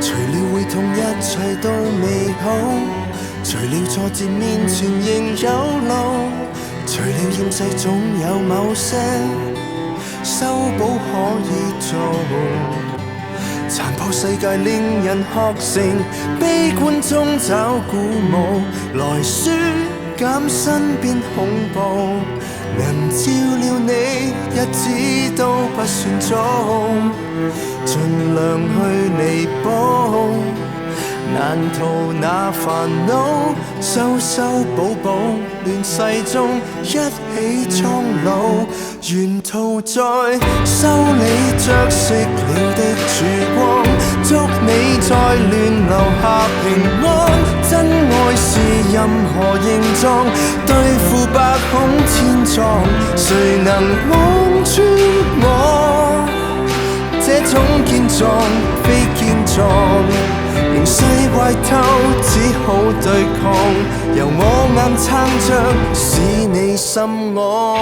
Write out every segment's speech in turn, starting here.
除了會痛，一切都美好；除了挫折，面前仍有路；除了厭世，總有某些修補可以做。殘破世界令人學成，悲觀中找鼓舞，來紓減身邊恐怖。能照料你，日子都不算早，盡量去彌補。難逃那煩惱，修修補補，亂世中一起蒼老。沿途在修理着熄了的曙光，祝你在亂留下平安。真愛是任何形狀，對付百孔千瘡，誰能望穿我這種健壯非健壯？形勢壞透，只好對抗，由我硬撐着，使你心安。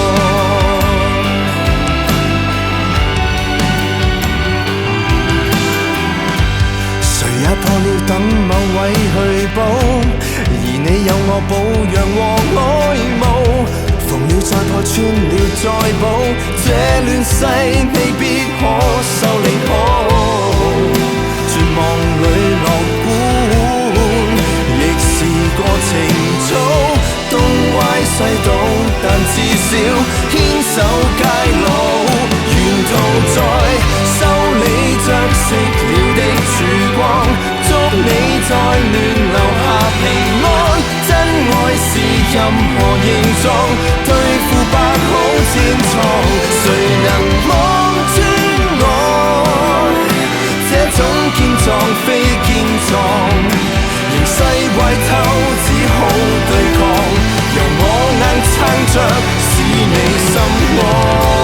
誰也破了等某位去補，而你有我保養和愛慕。縫了再破，穿了再補，這亂世未必可修理好。絕望裏樂觀，亦是過程早，東歪西倒，但至少牽手偕老。沿途在修理着熄了的曙光，祝你在亂留下平安。真愛是任何形狀，對付百孔千瘡，誰能望穿我這種健壯非健壯？形勢壞透，只好對抗，由我硬撐着，使你心安。